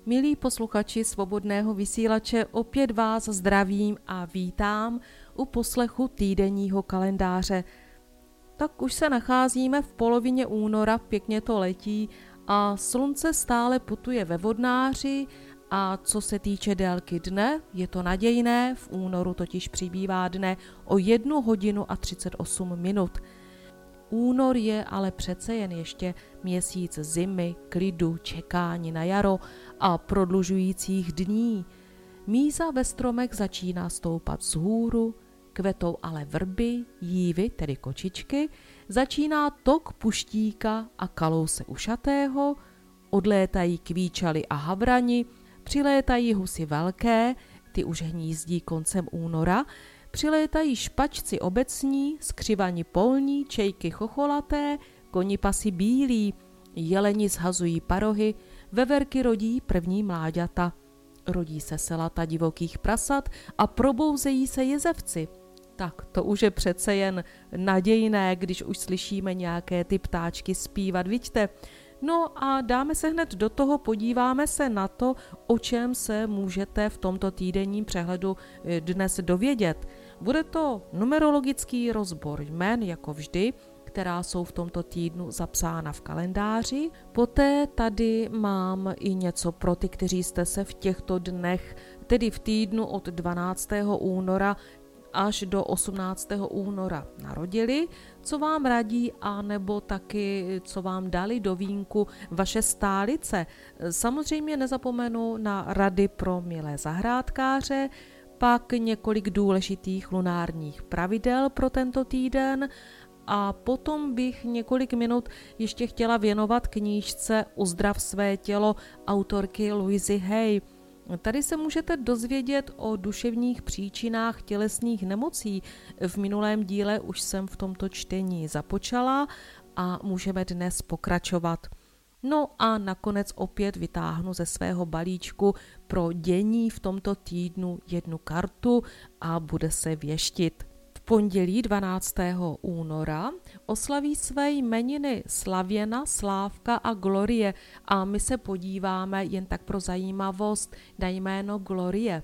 Milí posluchači Svobodného vysílače, opět vás zdravím a vítám u poslechu týdenního kalendáře. Tak už se nacházíme v polovině února, pěkně to letí a slunce stále putuje ve vodnáři a co se týče délky dne, je to nadějné, v únoru totiž přibývá dne o 1 hodinu a 38 minut. Únor je ale přece jen ještě měsíc zimy, klidu, čekání na jaro a prodlužujících dní. Míza ve stromech začíná stoupat vzhůru, kvetou ale vrby, jívy, tedy kočičky, začíná tok puštíka a kalouse ušatého, odlétají kvíčaly a havrani, přilétají husy velké, ty už hnízdí koncem února, přilétají špačci obecní, skřivani polní, čejky chocholaté, konipasy bílí, jeleni zhazují parohy, veverky rodí první mláďata. Rodí se selata divokých prasat a probouzejí se jezevci. Tak to už je přece jen nadějné, když už slyšíme nějaké ty ptáčky zpívat, vidíte. No a dáme se hned do toho, podíváme se na to, o čem se můžete v tomto týdenním přehledu dnes dovědět. Bude to numerologický rozbor jmen, jako vždy, která jsou v tomto týdnu zapsána v kalendáři. Poté tady mám i něco pro ty, kteří jste se v těchto dnech, tedy v týdnu od 12. února až do 18. února narodili, co vám radí, anebo taky, co vám dali do vínku vaše stálice. Samozřejmě nezapomenu na rady pro milé zahrádkáře, pak několik důležitých lunárních pravidel pro tento týden a potom bych několik minut ještě chtěla věnovat knížce Uzdrav své tělo autorky Louisy Hay. Tady se můžete dozvědět o duševních příčinách tělesných nemocí. V minulém díle už jsem v tomto čtení započala a můžeme dnes pokračovat. No a nakonec opět vytáhnu ze svého balíčku pro dění v tomto týdnu jednu kartu a bude se věštit. V pondělí 12. února oslaví své jmeniny Slavěna, Slávka a Glorie a my se podíváme jen tak pro zajímavost na jméno Glorie.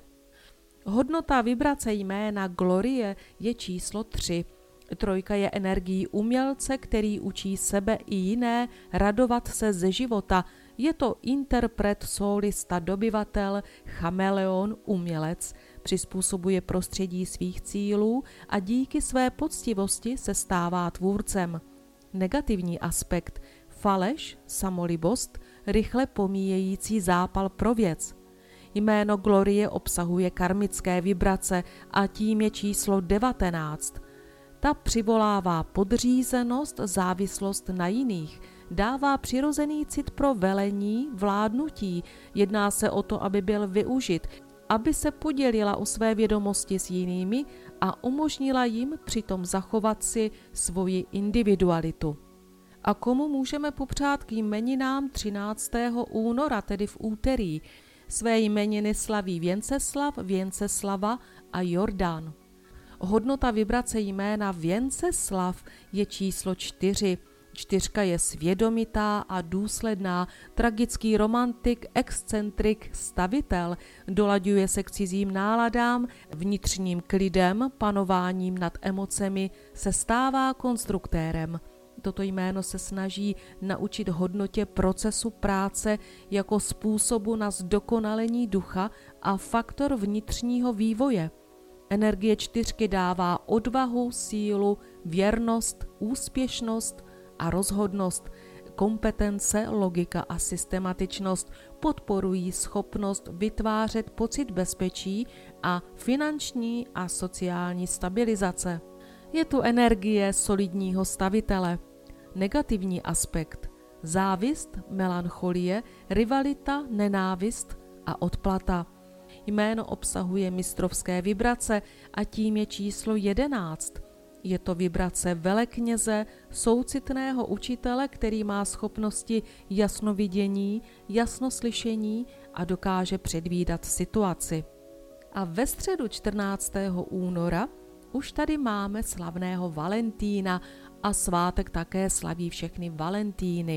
Hodnota vibrace jména Glorie je číslo 3. Trojka je energií umělce, který učí sebe i jiné radovat se ze života. Je to interpret, solista, dobyvatel, chameleon, umělec, přizpůsobuje prostředí svých cílů a díky své poctivosti se stává tvůrcem. Negativní aspekt, faleš, samolibost, rychle pomíjející zápal pro věc. Jméno Glorie obsahuje karmické vibrace a tím je číslo 19. Ta přivolává podřízenost, závislost na jiných, dává přirozený cit pro velení, vládnutí, jedná se o to, aby byl využit, aby se podělila o své vědomosti s jinými a umožnila jim přitom zachovat si svoji individualitu. A komu můžeme popřát k jmeninám 13. února, tedy v úterý? Své jmeniny slaví Věnceslav, Věnceslava a Jordán. Hodnota vibrace jména Věnceslav je číslo 4. 4 je svědomitá a důsledná, tragický romantik, excentrik, stavitel, dolaďuje se k cizím náladám, vnitřním klidem, panováním nad emocemi, se stává konstruktérem. Toto jméno se snaží naučit hodnotě procesu práce jako způsobu na zdokonalení ducha a faktor vnitřního vývoje. Energie 4 dává odvahu, sílu, věrnost, úspěšnost a rozhodnost. Kompetence, logika a systematičnost podporují schopnost vytvářet pocit bezpečí a finanční a sociální stabilizace. Je tu energie solidního stavitele. Negativní aspekt, závist, melancholie, rivalita, nenávist a odplata. Jméno obsahuje mistrovské vibrace a tím je číslo 11. Je to vibrace velekněze, soucitného učitele, který má schopnosti jasnovidění, jasnoslyšení a dokáže předvídat situaci. A ve středu 14. února už tady máme slavného Valentína a svátek také slaví všechny Valentíny.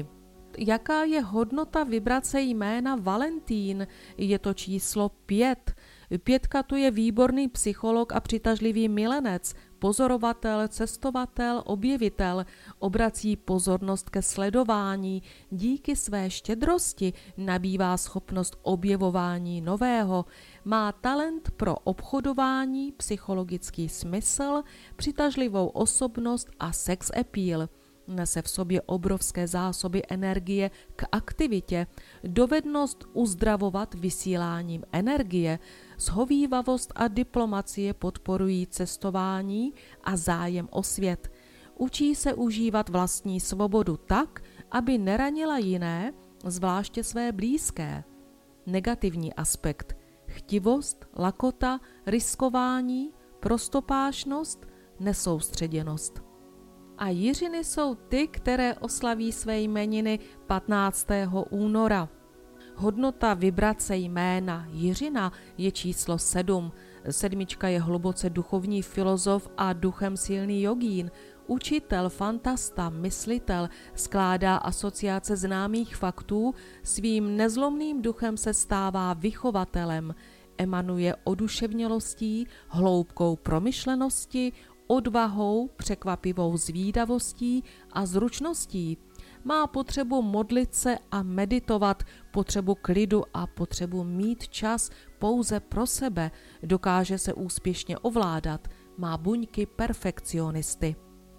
Jaká je hodnota vibrace jména Valentín? Je to číslo 5. 5 to je výborný psycholog a přitažlivý milenec, pozorovatel, cestovatel, objevitel, obrací pozornost ke sledování, díky své štědrosti nabývá schopnost objevování nového, má talent pro obchodování, psychologický smysl, přitažlivou osobnost a sex appeal. Nese v sobě obrovské zásoby energie k aktivitě, dovednost uzdravovat vysíláním energie, shovívavost a diplomacie podporují cestování a zájem o svět. Učí se užívat vlastní svobodu tak, aby neranila jiné, zvláště své blízké. Negativní aspekt: chtivost, lakota, riskování, prostopášnost, nesoustředěnost. A Jiřiny jsou ty, které oslaví své jmeniny 15. února. Hodnota vibrace jména Jiřina je číslo 7. 7 je hluboce duchovní filozof a duchem silný jogín, učitel, fantasta, myslitel, skládá asociace známých faktů, svým nezlomným duchem se stává vychovatelem, emanuje oduševnělostí, hloubkou promyšlenosti, odvahou, překvapivou zvídavostí a zručností. Má potřebu modlit se a meditovat, potřebu klidu a potřebu mít čas pouze pro sebe, dokáže se úspěšně ovládat, má buňky perfekcionisty.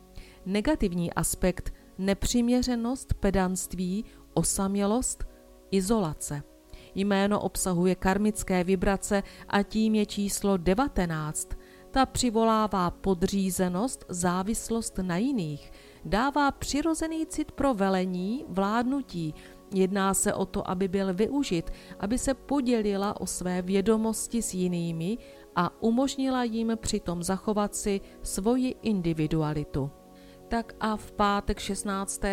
Negativní aspekt: nepřiměřenost, pedantství, osamělost, izolace. Jméno obsahuje karmické vibrace a tím je číslo 19. Ta přivolává podřízenost, závislost na jiných, dává přirozený cit pro velení, vládnutí. Jedná se o to, aby byl využit, aby se podělila o své vědomosti s jinými a umožnila jim přitom zachovat si svoji individualitu. Tak a v pátek 16.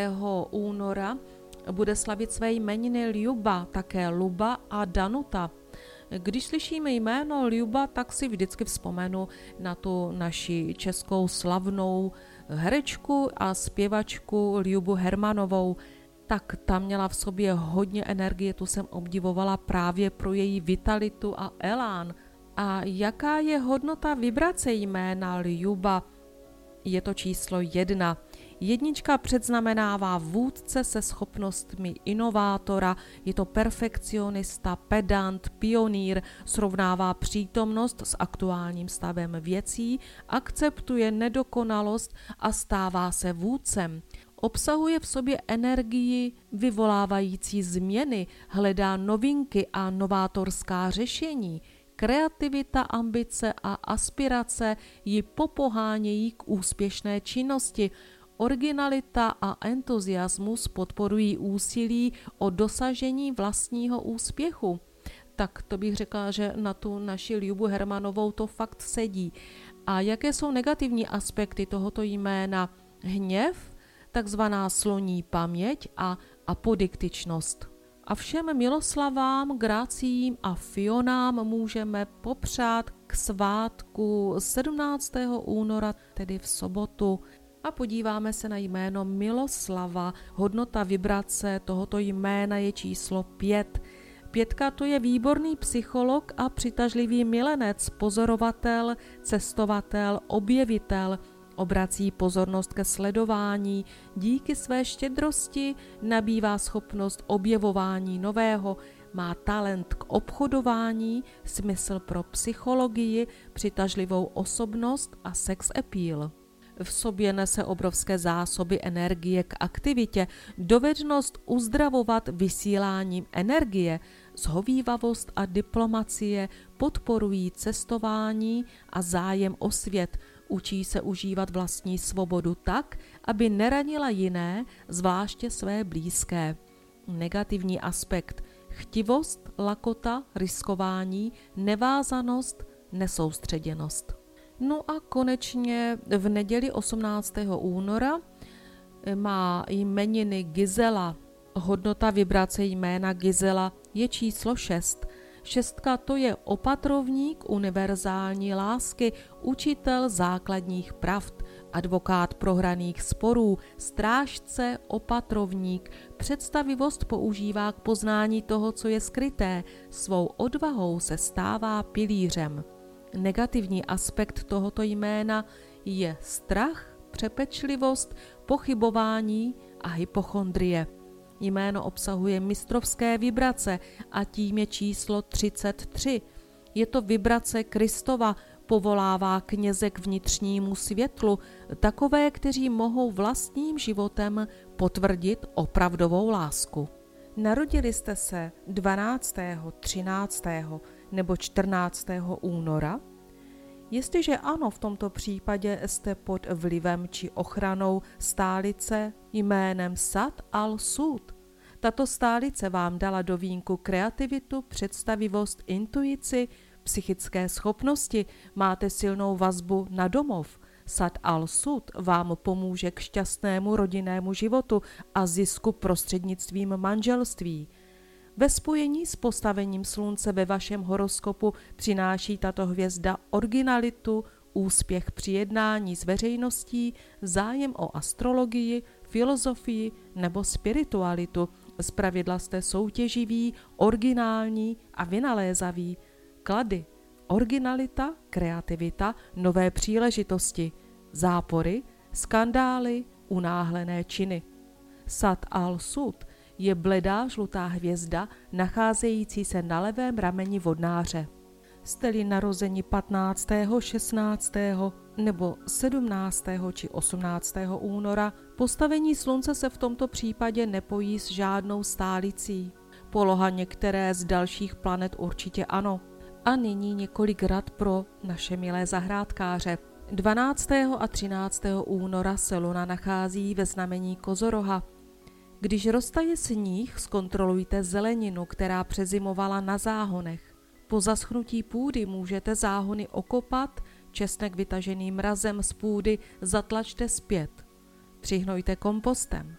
února bude slavit své jmeniny Ljuba, také Luba a Danuta. Když slyšíme jméno Ljuba, tak si vždycky vzpomenu na tu naši českou slavnou herečku a zpěvačku Ljubu Hermanovou. Tak ta měla v sobě hodně energie, tu jsem obdivovala právě pro její vitalitu a elán. A jaká je hodnota vibrace jména Ljuba? Je to číslo 1. 1 předznamenává vůdce se schopnostmi inovátora, je to perfekcionista, pedant, pionýr, srovnává přítomnost s aktuálním stavem věcí, akceptuje nedokonalost a stává se vůdcem. Obsahuje v sobě energii vyvolávající změny, hledá novinky a novátorská řešení. Kreativita, ambice a aspirace ji popohánějí k úspěšné činnosti. Originalita a entuziasmus podporují úsilí o dosažení vlastního úspěchu. Tak to bych řekla, že na tu naši Ljubu Hermanovou to fakt sedí. A jaké jsou negativní aspekty tohoto jména? Hněv, takzvaná sloní paměť a apodiktičnost. A všem miloslavám, Gráciím a Fionám můžeme popřát k svátku 17. února, tedy v sobotu. A podíváme se na jméno Miloslava. Hodnota vibrace tohoto jména je číslo 5. 5 to je výborný psycholog a přitažlivý milenec, pozorovatel, cestovatel, objevitel, obrací pozornost ke sledování, díky své štědrosti nabývá schopnost objevování nového, má talent k obchodování, smysl pro psychologii, přitažlivou osobnost a sex appeal. V sobě nese obrovské zásoby energie k aktivitě, dovednost uzdravovat vysíláním energie, shovívavost a diplomacie podporují cestování a zájem o svět, učí se užívat vlastní svobodu tak, aby neranila jiné, zvláště své blízké. Negativní aspekt: chtivost, lakota, riskování, nevázanost, nesoustředěnost. No a konečně v neděli 18. února má jmeniny Gizela. Hodnota vibrace jména Gizela je číslo 6. 6 to je opatrovník univerzální lásky, učitel základních pravd, advokát prohraných sporů, strážce, opatrovník, představivost používá k poznání toho, co je skryté, svou odvahou se stává pilířem. Negativní aspekt tohoto jména je strach, přepečlivost, pochybování a hypochondrie. Jméno obsahuje mistrovské vibrace a tím je číslo 33. Je to vibrace Kristova, povolává kněze k vnitřnímu světlu, takové, kteří mohou vlastním životem potvrdit opravdovou lásku. Narodili jste se 12., 13. nebo 14. února? Jestliže ano, v tomto případě jste pod vlivem či ochranou stálice jménem Sad al-Sud. Tato stálice vám dala do vínku kreativitu, představivost, intuici, psychické schopnosti, máte silnou vazbu na domov. Sad al-Sud vám pomůže k šťastnému rodinnému životu a zisku prostřednictvím manželství. Ve spojení s postavením slunce ve vašem horoskopu přináší tato hvězda originalitu, úspěch při jednání s veřejností, zájem o astrologii, filozofii nebo spiritualitu. Zpravidla jste soutěživí, originální a vynalézaví. Klady, originalita, kreativita, nové příležitosti, zápory, skandály, unáhlené činy. Sad al-Sud je bledá žlutá hvězda, nacházející se na levém rameni vodnáře. Jste-li narozeni 15., 16. nebo 17. či 18. února, postavení slunce se v tomto případě nepojí s žádnou stálicí. Poloha některé z dalších planet určitě ano. A nyní několik rad pro naše milé zahrádkáře. 12. a 13. února se luna nachází ve znamení Kozoroha. Když roztaje sníh, zkontrolujte zeleninu, která přezimovala na záhonech. Po zaschnutí půdy můžete záhony okopat, česnek vytažený mrazem z půdy zatlačte zpět. Přihnojte kompostem.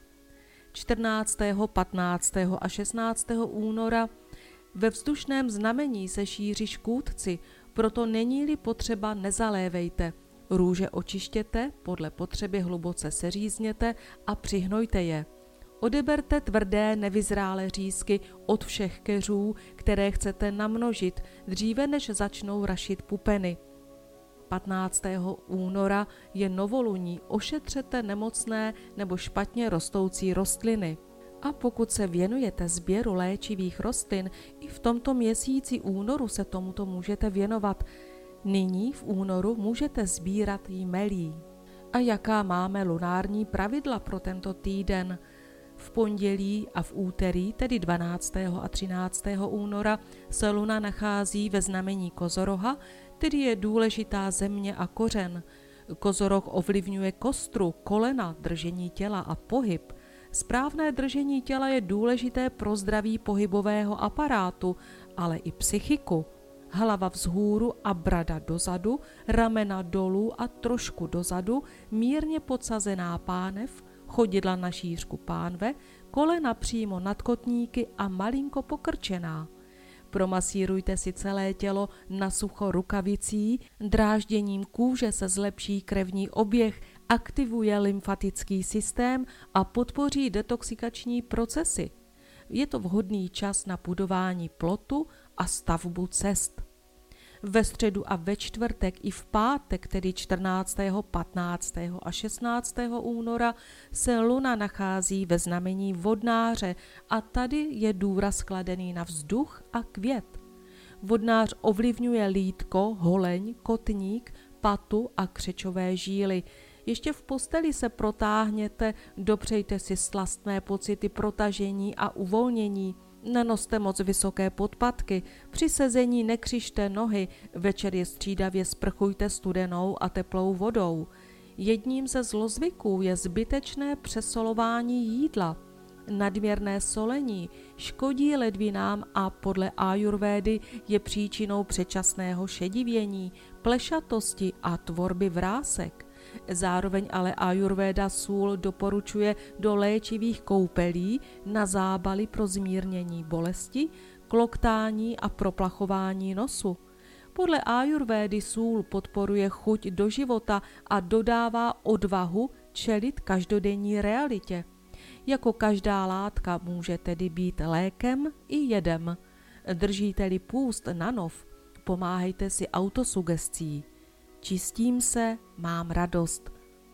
14., 15. a 16. února ve vzdušném znamení se šíří škůdci, proto není-li potřeba, nezalévejte. Růže očištěte, podle potřeby hluboce seřízněte a přihnojte je. Odeberte tvrdé nevyzrálé řízky od všech keřů, které chcete namnožit, dříve než začnou rašit pupeny. 15. února je novoluní, ošetřete nemocné nebo špatně rostoucí rostliny. A pokud se věnujete sběru léčivých rostlin, i v tomto měsíci únoru se tomuto můžete věnovat. Nyní v únoru můžete sbírat jmelí. A jaká máme lunární pravidla pro tento týden? V pondělí a v úterý, tedy 12. a 13. února, se luna nachází ve znamení Kozoroha, tedy je důležitá země a kořen. Kozoroh ovlivňuje kostru, kolena, držení těla a pohyb. Správné držení těla je důležité pro zdraví pohybového aparátu, ale i psychiku. Hlava vzhůru a brada dozadu, ramena dolů a trošku dozadu, mírně podsazená pánev, chodidla na šířku pánve, kolena přímo nad kotníky a malinko pokrčená. Promasírujte si celé tělo na sucho rukavicí, drážděním kůže se zlepší krevní oběh, aktivuje lymfatický systém a podpoří detoxikační procesy. Je to vhodný čas na budování plotu a stavbu cest. Ve středu a ve čtvrtek i v pátek, tedy 14., 15. a 16. února, se luna nachází ve znamení vodnáře a tady je důraz kladený na vzduch a květ. Vodnář ovlivňuje lýtko, holeň, kotník, patu a křečové žíly. Ještě v posteli se protáhněte, dopřejte si slastné pocity protažení a uvolnění. Nenoste moc vysoké podpatky, při sezení nekřižte nohy, večer je střídavě sprchujte studenou a teplou vodou. Jedním ze zlozvyků je zbytečné přesolování jídla. Nadměrné solení škodí ledvinám a podle ajurvédy je příčinou předčasného šedivění, plešatosti a tvorby vrásek. Zároveň ale ajurvéda sůl doporučuje do léčivých koupelí na zábaly pro zmírnění bolesti, kloktání a proplachování nosu. Podle ajurvédy sůl podporuje chuť do života a dodává odvahu čelit každodenní realitě. Jako každá látka může tedy být lékem i jedem. Držíte-li půst na nov, pomáhejte si autosugestí. Čistím se, mám radost.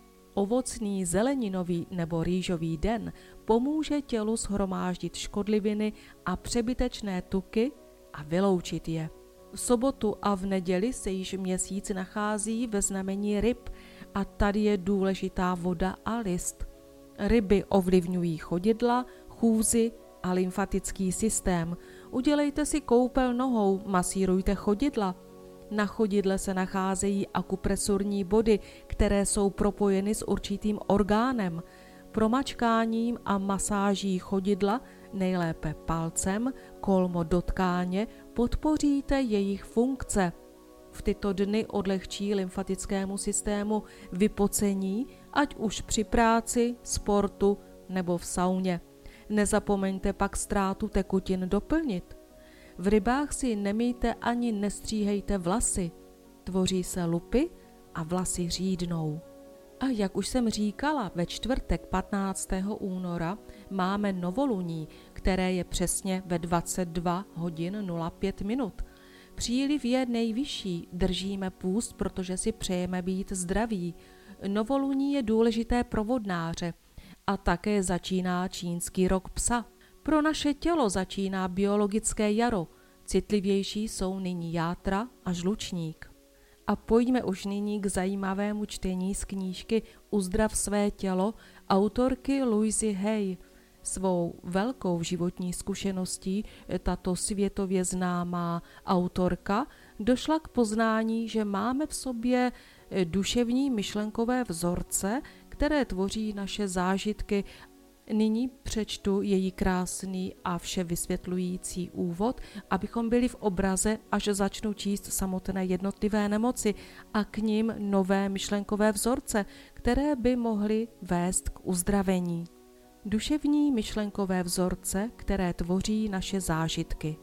Ovocný, zeleninový nebo rýžový den pomůže tělu shromáždit škodliviny a přebytečné tuky a vyloučit je. V sobotu a v neděli se již měsíc nachází ve znamení ryb a tady je důležitá voda a list. Ryby ovlivňují chodidla, chůzi a lymfatický systém. Udělejte si koupel nohou, masírujte chodidla. Na chodidle se nacházejí akupresurní body, které jsou propojeny s určitým orgánem. Promačkáním a masáží chodidla, nejlépe palcem, kolmo do tkáně, podpoříte jejich funkce. V tyto dny odlehčí lymfatickému systému vypocení, ať už při práci, sportu nebo v sauně. Nezapomeňte pak ztrátu tekutin doplnit. V rybách si nemýjte ani nestříhejte vlasy. Tvoří se lupy a vlasy řídnou. A jak už jsem říkala, ve čtvrtek 15. února máme novoluní, které je přesně ve 22 hodin 05 minut. Příliv je nejvyšší, držíme půst, protože si přejeme být zdraví. Novoluní je důležité pro vodnáře a také začíná čínský rok psa. Pro naše tělo začíná biologické jaro, citlivější jsou nyní játra a žlučník. A pojďme už nyní k zajímavému čtení z knížky Uzdrav své tělo autorky Louise Hay. Svou velkou životní zkušeností tato světově známá autorka došla k poznání, že máme v sobě duševní myšlenkové vzorce, které tvoří naše zážitky. Nyní přečtu její krásný a vše vysvětlující úvod, abychom byli v obraze, až začnu číst samotné jednotlivé nemoci a k nim nové myšlenkové vzorce, které by mohly vést k uzdravení. Duševní myšlenkové vzorce, které tvoří naše zážitky.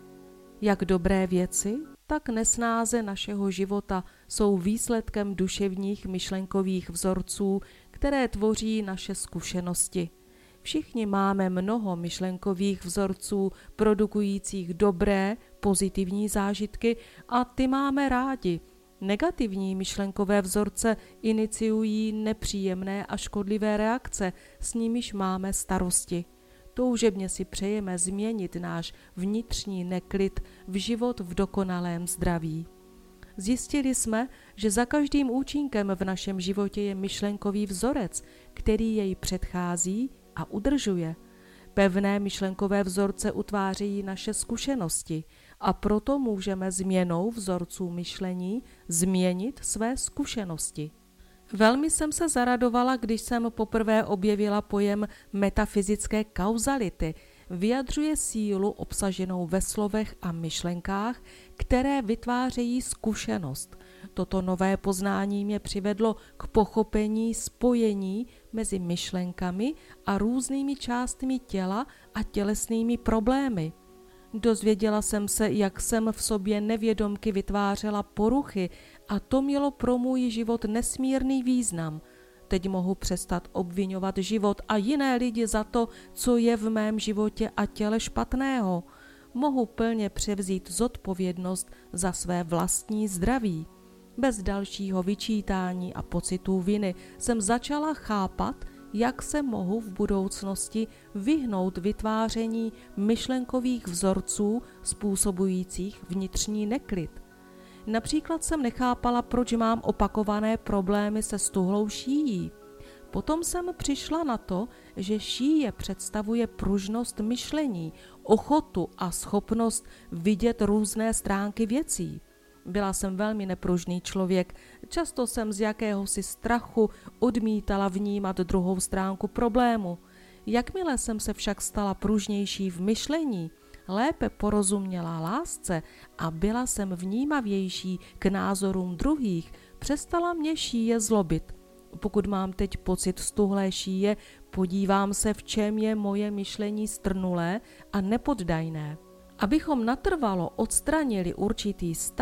Jak dobré věci, tak nesnáze našeho života jsou výsledkem duševních myšlenkových vzorců, které tvoří naše zkušenosti. Všichni máme mnoho myšlenkových vzorců produkujících dobré, pozitivní zážitky a ty máme rádi. Negativní myšlenkové vzorce iniciují nepříjemné a škodlivé reakce, s nimiž máme starosti. Toužebně si přejeme změnit náš vnitřní neklid v život v dokonalém zdraví. Zjistili jsme, že za každým účinkem v našem životě je myšlenkový vzorec, který jej předchází a udržuje. Pevné myšlenkové vzorce utvářejí naše zkušenosti a proto můžeme změnou vzorců myšlení změnit své zkušenosti. Velmi jsem se zaradovala, když jsem poprvé objevila pojem metafyzické kauzality. Vyjadřuje sílu obsaženou ve slovech a myšlenkách, které vytvářejí zkušenost. Toto nové poznání mě přivedlo k pochopení spojení mezi myšlenkami a různými částmi těla a tělesnými problémy. Dozvěděla jsem se, jak jsem v sobě nevědomky vytvářela poruchy a to mělo pro můj život nesmírný význam. Teď mohu přestat obviňovat život a jiné lidi za to, co je v mém životě a těle špatného. Mohu plně převzít zodpovědnost za své vlastní zdraví. Bez dalšího vyčítání a pocitů viny jsem začala chápat, jak se mohu v budoucnosti vyhnout vytváření myšlenkových vzorců způsobujících vnitřní neklid. Například jsem nechápala, proč mám opakované problémy se stuhlou šíjí. Potom jsem přišla na to, že šíje představuje pružnost myšlení, ochotu a schopnost vidět různé stránky věcí. Byla jsem velmi nepružný člověk, často jsem z jakéhosi strachu odmítala vnímat druhou stránku problému. Jakmile jsem se však stala pružnější v myšlení, lépe porozuměla lásce a byla jsem vnímavější k názorům druhých, přestala mě šíje zlobit. Pokud mám teď pocit stuhlé šíje, podívám se, v čem je moje myšlení strnulé a nepoddajné. Abychom natrvalo odstranili určitý stav,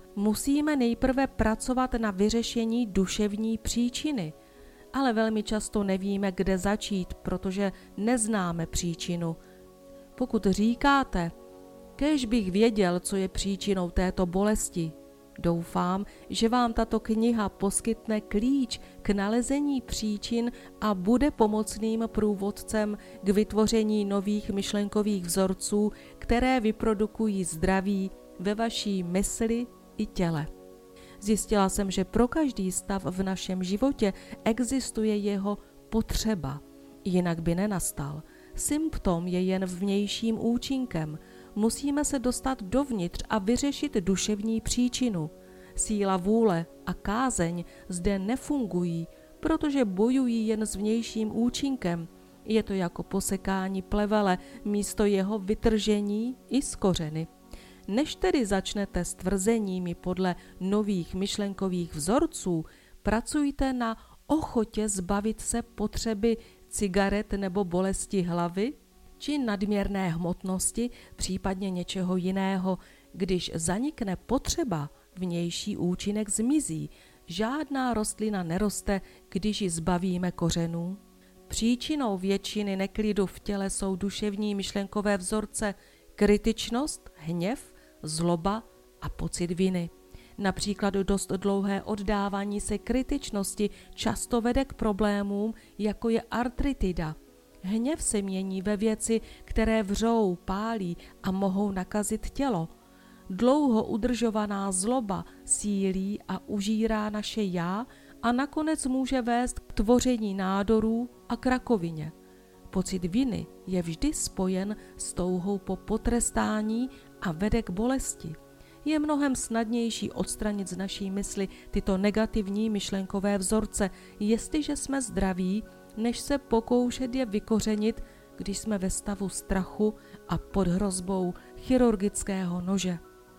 Musíme nejprve pracovat na vyřešení duševní příčiny, ale velmi často nevíme, kde začít, protože neznáme příčinu. Pokud říkáte, kéž bych věděl, co je příčinou této bolesti, doufám, že vám tato kniha poskytne klíč k nalezení příčin a bude pomocným průvodcem k vytvoření nových myšlenkových vzorců, které vyprodukují zdraví ve vaší mysli i těle. Zjistila jsem, že pro každý stav v našem životě existuje jeho potřeba, jinak by nenastal. Symptom je jen vnějším účinkem. Musíme se dostat dovnitř a vyřešit duševní příčinu. Síla vůle a kázeň zde nefungují, protože bojují jen s vnějším účinkem. Je to jako posekání plevele místo jeho vytržení i z kořeny. Než tedy začnete s tvrzeními podle nových myšlenkových vzorců, pracujte na ochotě zbavit se potřeby cigaret nebo bolesti hlavy či nadměrné hmotnosti, případně něčeho jiného. Když zanikne potřeba, vnější účinek zmizí. Žádná rostlina neroste, když ji zbavíme kořenů. Příčinou většiny neklidu v těle jsou duševní myšlenkové vzorce, kritičnost, hněv, zloba a pocit viny. Například dost dlouhé oddávání se kritičnosti často vede k problémům, jako je artritida. Hněv se mění ve věci, které vřou, pálí a mohou nakazit tělo. Dlouho udržovaná zloba sílí a užírá naše já a nakonec může vést k tvoření nádorů a k rakovině. Pocit viny je vždy spojen s touhou po potrestání a vede k bolesti. Je mnohem snadnější odstranit z naší mysli tyto negativní myšlenkové vzorce, jestliže jsme zdraví, než se pokoušet je vykořenit, když jsme ve stavu strachu a pod hrozbou chirurgického nože.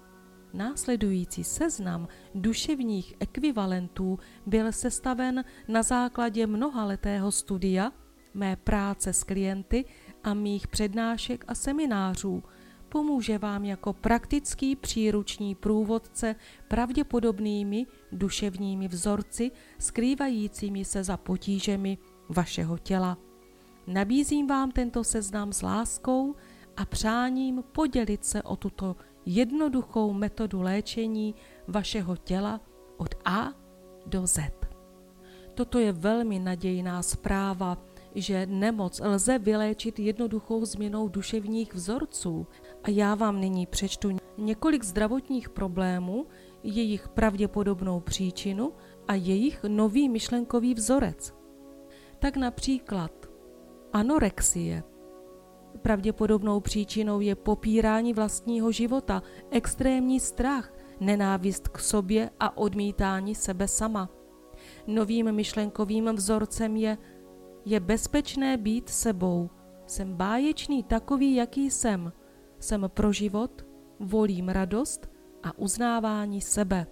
Následující seznam duševních ekvivalentů byl sestaven na základě mnohaletého studia, mé práce s klienty a mých přednášek a seminářů. Pomůže vám jako praktický příruční průvodce pravděpodobnými duševními vzorci skrývajícími se za potížemi vašeho těla. Nabízím vám tento seznam s láskou a přáním podělit se o tuto jednoduchou metodu léčení vašeho těla od A do Z. Toto je velmi nadějná zpráva, že nemoc lze vyléčit jednoduchou změnou duševních vzorců. A já vám nyní přečtu několik zdravotních problémů, jejich pravděpodobnou příčinu a jejich nový myšlenkový vzorec. Tak například anorexie. Pravděpodobnou příčinou je popírání vlastního života, extrémní strach, nenávist k sobě a odmítání sebe sama. Novým myšlenkovým vzorcem je bezpečné být sebou. Jsem báječný takový, jaký jsem. Jsem pro život, volím radost a uznávání sebe.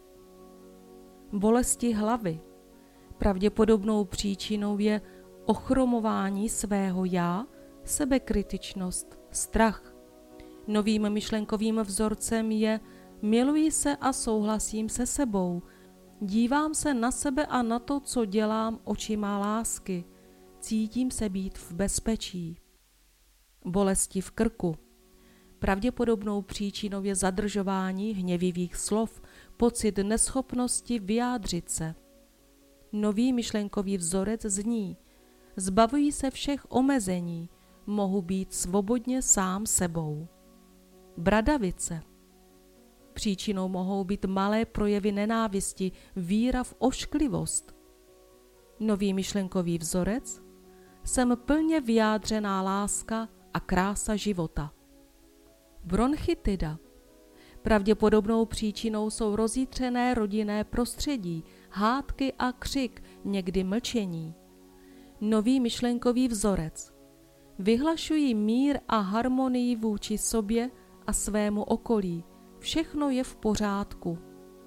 Bolesti hlavy. Pravděpodobnou příčinou je ochromování svého já, sebekritičnost, strach. Novým myšlenkovým vzorcem je miluji se a souhlasím se sebou. Dívám se na sebe a na to, co dělám, očima lásky. Cítím se být v bezpečí. Bolesti v krku. Pravděpodobnou příčinou je zadržování hněvivých slov, pocit neschopnosti vyjádřit se. Nový myšlenkový vzorec zní: zbavuji se všech omezení, mohu být svobodně sám sebou. Bradavice. Příčinou mohou být malé projevy nenávisti, víra v ošklivost. Nový myšlenkový vzorec: jsem plně vyjádřená láska a krása života. Bronchitida. Pravděpodobnou příčinou jsou rozjitřené rodinné prostředí, hádky a křik, někdy mlčení. Nový myšlenkový vzorec: vyhlašuji mír a harmonii vůči sobě a svému okolí. Všechno je v pořádku.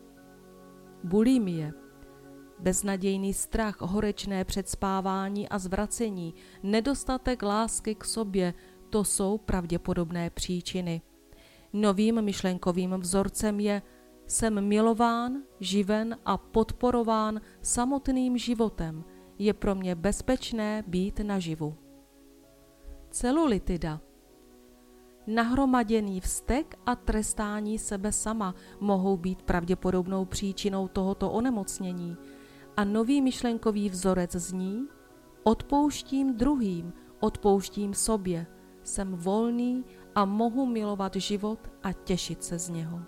Bulimie. Beznadějný strach, horečné předspávání a zvracení, nedostatek lásky k sobě, to jsou pravděpodobné příčiny. Novým myšlenkovým vzorcem je Jsem milován, živen a podporován samotným životem. Je pro mě bezpečné být naživu. Celulitida. Nahromaděný vztek a trestání sebe sama mohou být pravděpodobnou příčinou tohoto onemocnění. A nový myšlenkový vzorec zní: odpouštím druhým, odpouštím sobě. Jsem volný a mohu milovat život a těšit se z něho.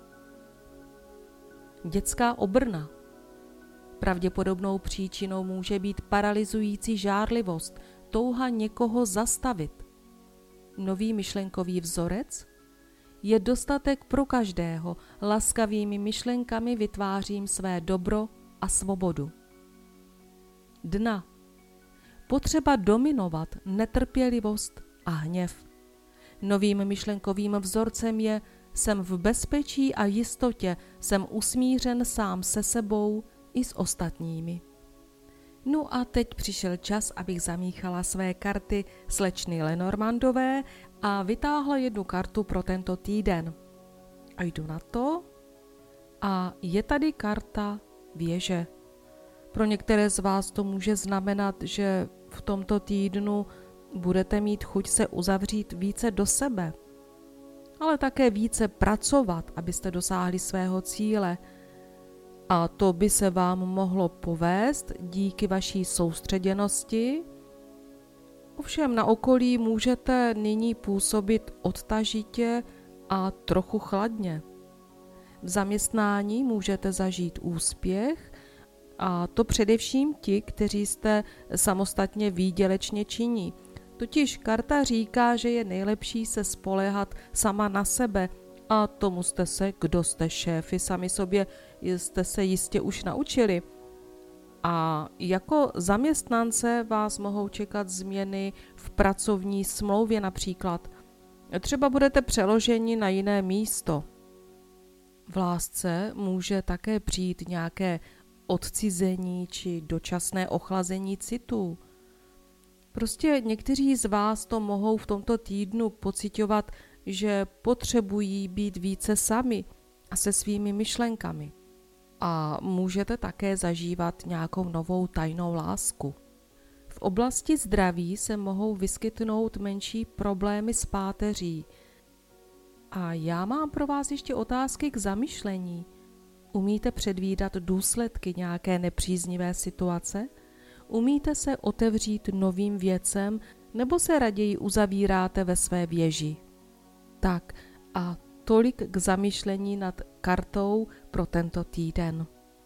Dětská obrna. Pravděpodobnou příčinou může být paralyzující žárlivost, touha někoho zastavit. Nový myšlenkový vzorec: je dostatek pro každého, laskavými myšlenkami vytvářím své dobro a svobodu. Dna. Potřeba dominovat, netrpělivost a hněv. Novým myšlenkovým vzorcem je: jsem v bezpečí a jistotě, jsem usmířen sám se sebou i s ostatními. No a teď přišel čas, abych zamíchala své karty slečny Lenormandové a vytáhla jednu kartu pro tento týden. A jdu na to a je tady karta věže. Pro některé z vás to může znamenat, že v tomto týdnu budete mít chuť se uzavřít více do sebe, ale také více pracovat, abyste dosáhli svého cíle. A to by se vám mohlo povést díky vaší soustředěnosti. Ovšem na okolí můžete nyní působit odtažitě a trochu chladně. V zaměstnání můžete zažít úspěch, a to především ti, kteří jste samostatně výdělečně činní. Totiž karta říká, že je nejlepší se spoléhat sama na sebe, a tomu jste se, kdo jste šéfy, sami sobě jste se jistě už naučili. A jako zaměstnance vás mohou čekat změny v pracovní smlouvě například. Třeba budete přeloženi na jiné místo. V lásce může také přijít nějaké odcizení či dočasné ochlazení citů. Prostě někteří z vás to mohou v tomto týdnu pociťovat, že potřebují být více sami a se svými myšlenkami. A můžete také zažívat nějakou novou tajnou lásku. V oblasti zdraví se mohou vyskytnout menší problémy s páteří. A já mám pro vás ještě otázky k zamyšlení. Umíte předvídat důsledky nějaké nepříznivé situace? Umíte se otevřít novým věcem, nebo se raději uzavíráte ve své věži? Tak a tolik k zamyšlení nad kartou pro tento týden.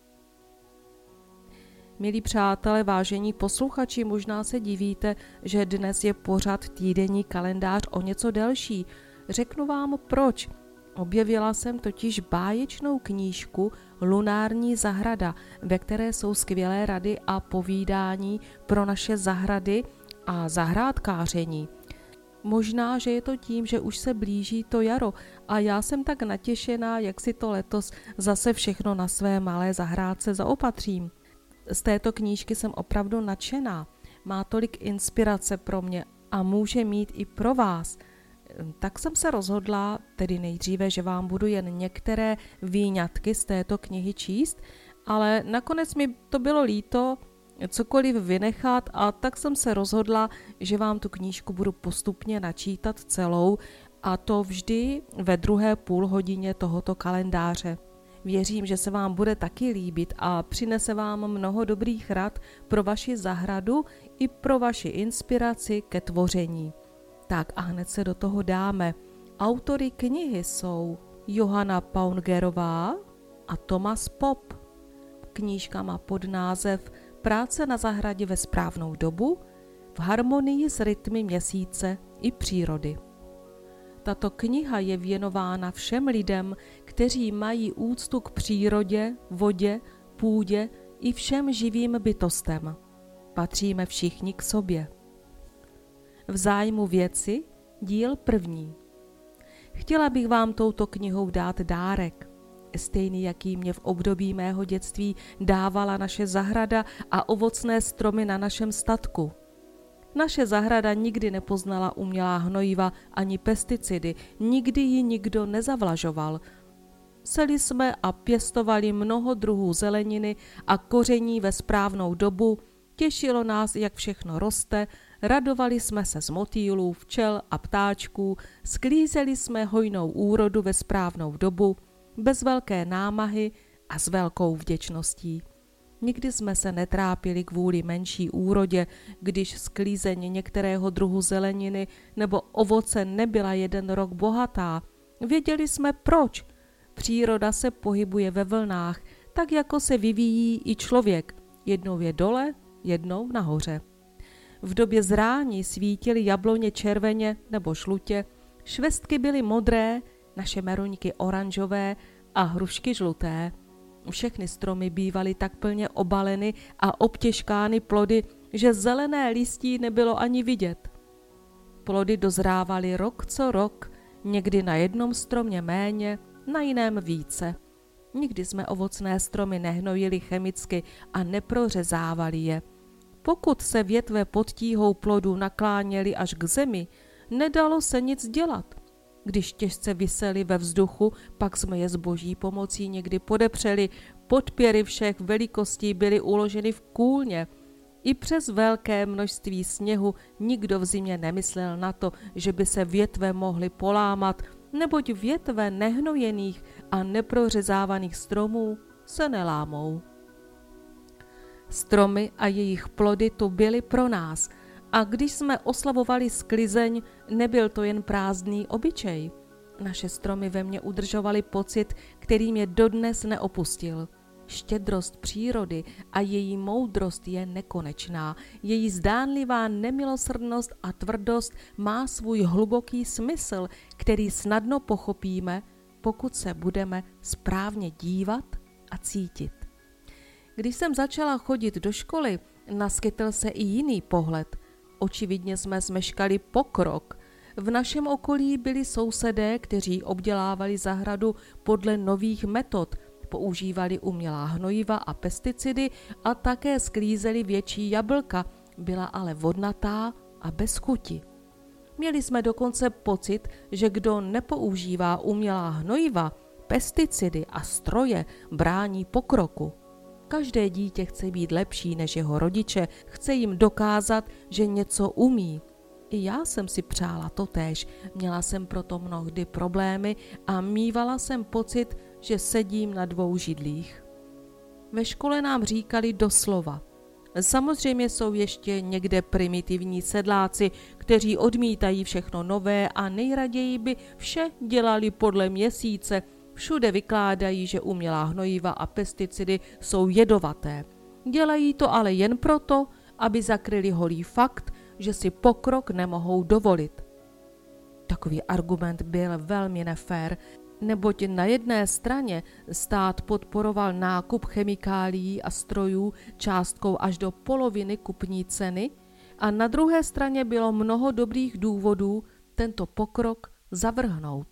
Milí přátelé, vážení posluchači, možná se divíte, že dnes je pořad týdenní kalendář o něco delší. Řeknu vám proč. Objevila jsem totiž báječnou knížku Lunární zahrada, ve které jsou skvělé rady a povídání pro naše zahrady a zahrádkáření. Možná, že je to tím, že už se blíží to jaro a já jsem tak natěšená, jak si to letos zase všechno na své malé zahrádce zaopatřím. Z této knížky jsem opravdu nadšená. Má tolik inspirace pro mě a může mít i pro vás. Tak jsem se rozhodla, tedy nejdříve, že vám budu jen některé výňatky z této knihy číst, ale nakonec mi to bylo líto cokoliv vynechat a tak jsem se rozhodla, že vám tu knížku budu postupně načítat celou, a to vždy ve druhé půlhodině tohoto kalendáře. Věřím, že se vám bude taky líbit a přinese vám mnoho dobrých rad pro vaši zahradu i pro vaši inspiraci ke tvoření. Tak a hned se do toho dáme. Autory knihy jsou Johana Paungerová a Thomas Pop. Knížka má podnázev Práce na zahradě ve správnou dobu, v harmonii s rytmy měsíce i přírody. Tato kniha je věnována všem lidem, kteří mají úctu k přírodě, vodě, půdě i všem živým bytostem. Patříme všichni k sobě. V zájmu věci, díl 1. Chtěla bych vám touto knihou dát dárek, stejný, jaký mě v období mého dětství dávala naše zahrada a ovocné stromy na našem statku. Naše zahrada nikdy nepoznala umělá hnojiva ani pesticidy, nikdy ji nikdo nezavlažoval. Seli jsme a pěstovali mnoho druhů zeleniny a koření ve správnou dobu, těšilo nás, jak všechno roste, radovali jsme se z motýlů, včel a ptáčků, sklízeli jsme hojnou úrodu ve správnou dobu, bez velké námahy a s velkou vděčností. Nikdy jsme se netrápili kvůli menší úrodě, když sklízeň některého druhu zeleniny nebo ovoce nebyla jeden rok bohatá. Věděli jsme proč. Příroda se pohybuje ve vlnách, tak jako se vyvíjí i člověk. Jednou je dole, jednou nahoře. V době zrání svítily jabloně červeně nebo žlutě, švestky byly modré, naše meruňky oranžové a hrušky žluté. Všechny stromy bývaly tak plně obaleny a obtěžkány plody, že zelené listí nebylo ani vidět. Plody dozrávaly rok co rok, někdy na jednom stromě méně, na jiném více. Nikdy jsme ovocné stromy nehnojili chemicky a neprořezávali je. Pokud se větve pod tíhou plodů nakláněly až k zemi, nedalo se nic dělat. Když těžce visely ve vzduchu, pak jsme je s boží pomocí někdy podepřeli, podpěry všech velikostí byly uloženy v kůlně. I přes velké množství sněhu nikdo v zimě nemyslel na to, že by se větve mohly polámat, neboť větve nehnojených a neprořezávaných stromů se nelámou. Stromy a jejich plody tu byly pro nás, a když jsme oslavovali sklizeň, nebyl to jen prázdný obyčej. Naše stromy ve mně udržovaly pocit, který mě dodnes neopustil. Štědrost přírody a její moudrost je nekonečná. Její zdánlivá nemilosrdnost a tvrdost má svůj hluboký smysl, který snadno pochopíme, pokud se budeme správně dívat a cítit. Když jsem začala chodit do školy, naskytl se i jiný pohled. Očividně jsme zmeškali pokrok. V našem okolí byli sousedé, kteří obdělávali zahradu podle nových metod, používali umělá hnojiva a pesticidy a také sklízeli větší jablka, byla ale vodnatá a bez chuti. Měli jsme dokonce pocit, že kdo nepoužívá umělá hnojiva, pesticidy a stroje, brání pokroku. Každé dítě chce být lepší než jeho rodiče, chce jim dokázat, že něco umí. I já jsem si přála totéž, měla jsem proto mnohdy problémy a mívala jsem pocit, že sedím na dvou židlích. Ve škole nám říkali doslova. Samozřejmě jsou ještě někde primitivní sedláci, kteří odmítají všechno nové a nejraději by vše dělali podle měsíce. Všude vykládají, že umělá hnojiva a pesticidy jsou jedovaté. Dělají to ale jen proto, aby zakryli holý fakt, že si pokrok nemohou dovolit. Takový argument byl velmi nefér, neboť na jedné straně stát podporoval nákup chemikálií a strojů částkou až do poloviny kupní ceny a na druhé straně bylo mnoho dobrých důvodů tento pokrok zavrhnout.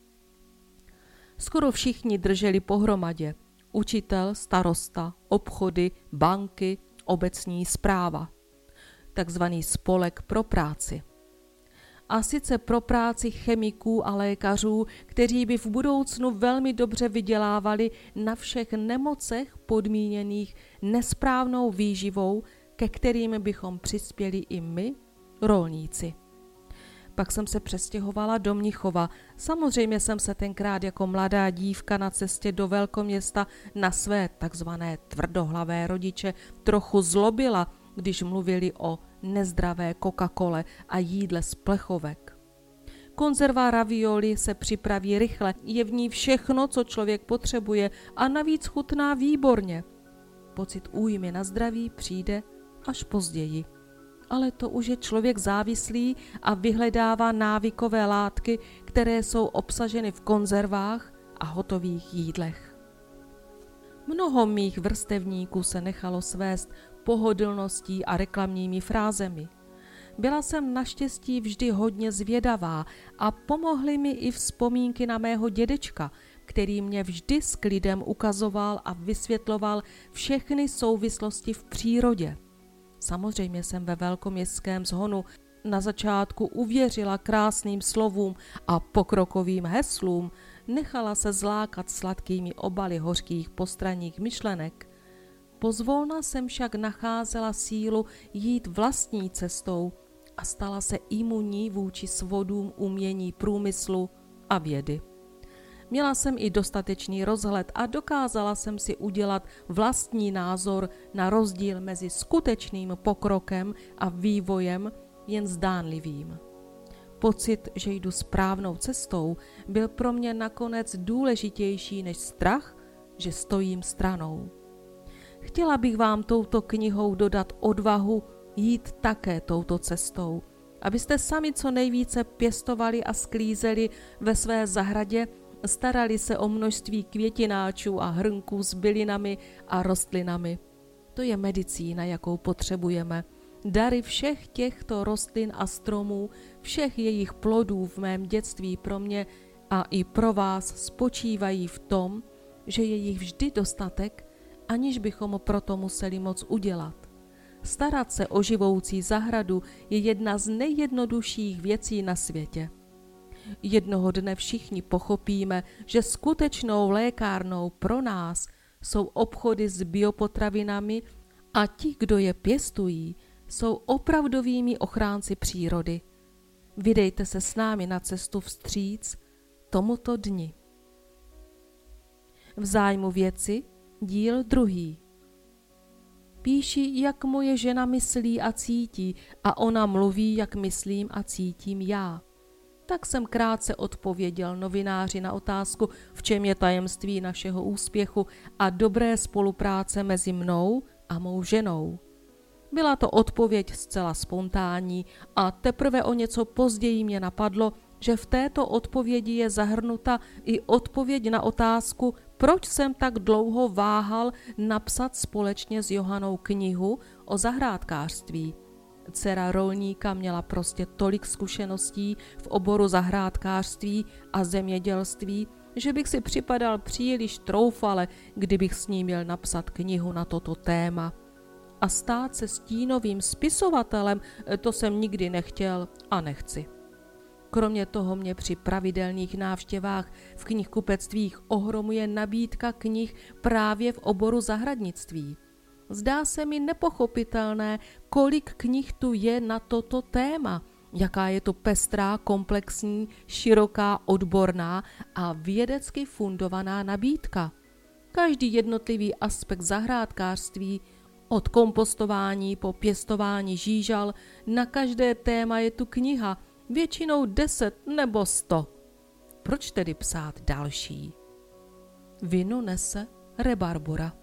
Skoro všichni drželi pohromadě. Učitel, starosta, obchody, banky, obecní správa. Takzvaný spolek pro práci. A sice pro práci chemiků a lékařů, kteří by v budoucnu velmi dobře vydělávali na všech nemocech podmíněných nesprávnou výživou, ke kterým bychom přispěli i my, rolníci. Pak jsem se přestěhovala do Mnichova. Samozřejmě jsem se tenkrát jako mladá dívka na cestě do velkoměsta na své takzvané tvrdohlavé rodiče trochu zlobila, když mluvili o nezdravé Coca-Cole a jídle z plechovek. Konzerva ravioli se připraví rychle, je v ní všechno, co člověk potřebuje a navíc chutná výborně. Pocit újmy na zdraví přijde až později. Ale to už je člověk závislý a vyhledává návykové látky, které jsou obsaženy v konzervách a hotových jídlech. Mnoho mých vrstevníků se nechalo svést pohodlností a reklamními frázemi. Byla jsem naštěstí vždy hodně zvědavá a pomohly mi i vzpomínky na mého dědečka, který mě vždy s klidem ukazoval a vysvětloval všechny souvislosti v přírodě. Samozřejmě jsem ve velkoměstském shonu na začátku uvěřila krásným slovům a pokrokovým heslům, nechala se zlákat sladkými obaly hořkých postranních myšlenek. Pozvolna jsem však nacházela sílu jít vlastní cestou a stala se imunní vůči svodům umění, průmyslu a vědy. Měla jsem i dostatečný rozhled a dokázala jsem si udělat vlastní názor na rozdíl mezi skutečným pokrokem a vývojem jen zdánlivým. Pocit, že jdu správnou cestou, byl pro mě nakonec důležitější než strach, že stojím stranou. Chtěla bych vám touto knihou dodat odvahu jít také touto cestou, abyste sami co nejvíce pěstovali a sklízeli ve své zahradě, starali se o množství květináčů a hrnků s bylinami a rostlinami. To je medicína, jakou potřebujeme. Dary všech těchto rostlin a stromů, všech jejich plodů v mém dětství pro mě a i pro vás spočívají v tom, že je jich vždy dostatek, aniž bychom proto museli moc udělat. Starat se o živoucí zahradu je jedna z nejjednodušších věcí na světě. Jednoho dne všichni pochopíme, že skutečnou lékárnou pro nás jsou obchody s biopotravinami a ti, kdo je pěstují, jsou opravdovými ochránci přírody. Vydejte se s námi na cestu vstříc tomuto dni. V zájmu věci, díl 2. Píši, jak moje žena myslí a cítí, a ona mluví, jak myslím a cítím já. Tak jsem krátce odpověděl novináři na otázku, v čem je tajemství našeho úspěchu a dobré spolupráce mezi mnou a mou ženou. Byla to odpověď zcela spontánní a teprve o něco později mě napadlo, že v této odpovědi je zahrnuta i odpověď na otázku, proč jsem tak dlouho váhal napsat společně s Johanou knihu o zahrádkářství. Dcera rolníka měla prostě tolik zkušeností v oboru zahrádkářství a zemědělství, že bych si připadal příliš troufale, kdybych s ní měl napsat knihu na toto téma. A stát se stínovým spisovatelem, to jsem nikdy nechtěl a nechci. Kromě toho mě při pravidelných návštěvách v knihkupectvích ohromuje nabídka knih právě v oboru zahradnictví. Zdá se mi nepochopitelné, kolik knih tu je na toto téma, jaká je to pestrá, komplexní, široká, odborná a vědecky fundovaná nabídka. Každý jednotlivý aspekt zahrádkářství, od kompostování po pěstování žížal, na každé téma je tu kniha, většinou 10 nebo 100. Proč tedy psát další? Vinu nese rebarbora.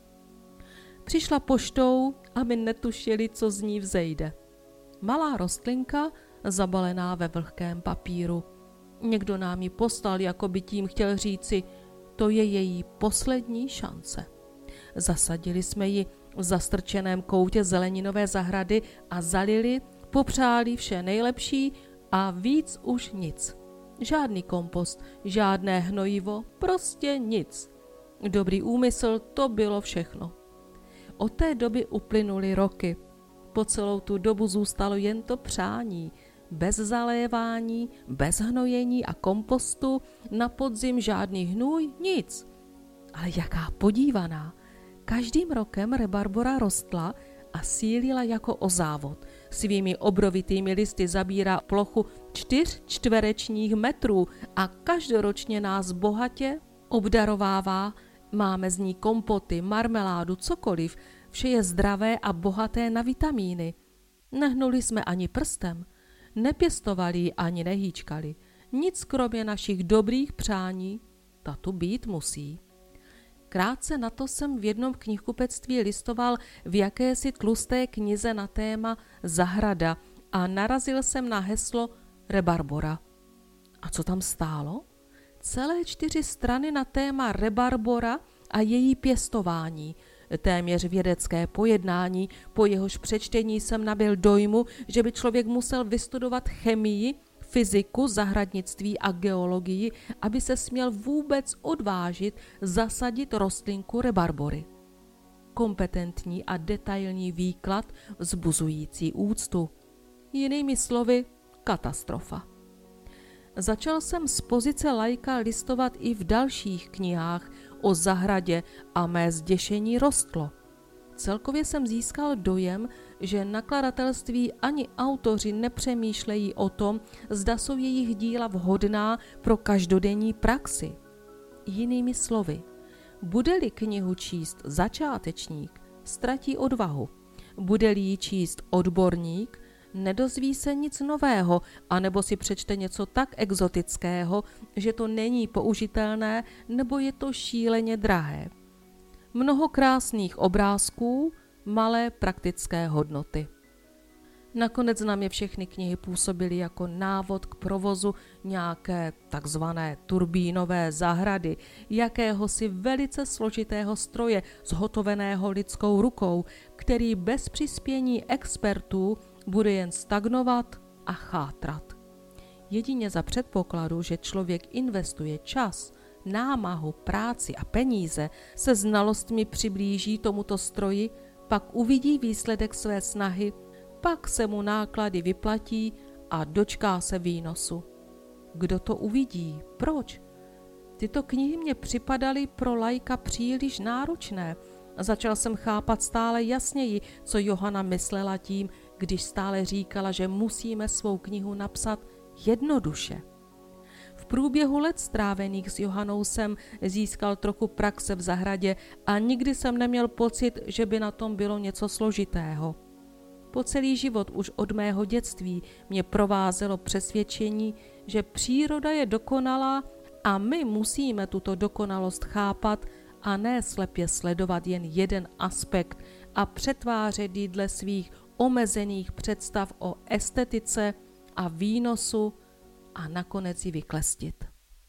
Přišla poštou, aby netušili, co z ní vzejde. Malá rostlinka, zabalená ve vlhkém papíru. Někdo nám ji poslal, jako by tím chtěl říci, to je její poslední šance. Zasadili jsme ji v zastrčeném koutě zeleninové zahrady a zalili, popřáli vše nejlepší a víc už nic. Žádný kompost, žádné hnojivo, prostě nic. Dobrý úmysl, to bylo všechno. Od té doby uplynuly roky. Po celou tu dobu zůstalo jen to přání. Bez zalévání, bez hnojení a kompostu, na podzim žádný hnůj, nic. Ale jaká podívaná. Každým rokem rebarbora rostla a sílila jako o závod. Svými obrovitými listy zabírá plochu 4 čtverečních metrů a každoročně nás bohatě obdarovává. Máme z ní kompoty, marmeládu, cokoliv. Vše je zdravé a bohaté na vitamíny. Nehnuli jsme ani prstem. Nepěstovali ji ani nehýčkali. Nic kromě našich dobrých přání, ta tu být musí. Krátce na to jsem v jednom knihkupectví listoval v jakési tlusté knize na téma zahrada a narazil jsem na heslo rebarbora. A co tam stálo? Celé 4 strany na téma rebarbora a její pěstování. Téměř vědecké pojednání, po jehož přečtení jsem nabyl dojmu, že by člověk musel vystudovat chemii, fyziku, zahradnictví a geologii, aby se směl vůbec odvážit zasadit rostlinku rebarbory. Kompetentní a detailní výklad vzbuzující úctu. Jinými slovy, katastrofa. Začal jsem z pozice laika listovat i v dalších knihách o zahradě a mé zděšení rostlo. Celkově jsem získal dojem, že nakladatelství ani autoři nepřemýšlejí o tom, zda jsou jejich díla vhodná pro každodenní praxi. Jinými slovy, bude-li knihu číst začátečník, ztratí odvahu. Bude-li ji číst odborník, nedozví se nic nového, anebo si přečte něco tak exotického, že to není použitelné, nebo je to šíleně drahé. Mnoho krásných obrázků, malé praktické hodnoty. Nakonec na mě všechny knihy působily jako návod k provozu nějaké takzvané turbínové zahrady, jakéhosi velice složitého stroje zhotoveného lidskou rukou, který bez přispění expertů bude jen stagnovat a chátrat. Jedině za předpokladu, že člověk investuje čas, námahu, práci a peníze, se znalostmi přiblíží tomuto stroji, pak uvidí výsledek své snahy, pak se mu náklady vyplatí a dočká se výnosu. Kdo to uvidí? Proč? Tyto knihy mě připadaly pro laika příliš náročné. Začal jsem chápat stále jasněji, co Johana myslela tím, když stále říkala, že musíme svou knihu napsat jednoduše. V průběhu let strávených s Johanou jsem získal trochu praxe v zahradě a nikdy jsem neměl pocit, že by na tom bylo něco složitého. Po celý život už od mého dětství mě provázelo přesvědčení, že příroda je dokonalá a my musíme tuto dokonalost chápat a ne slepě sledovat jen jeden aspekt a přetvářet ji dle svých omezených představ o estetice a výnosu a nakonec ji vyklestit.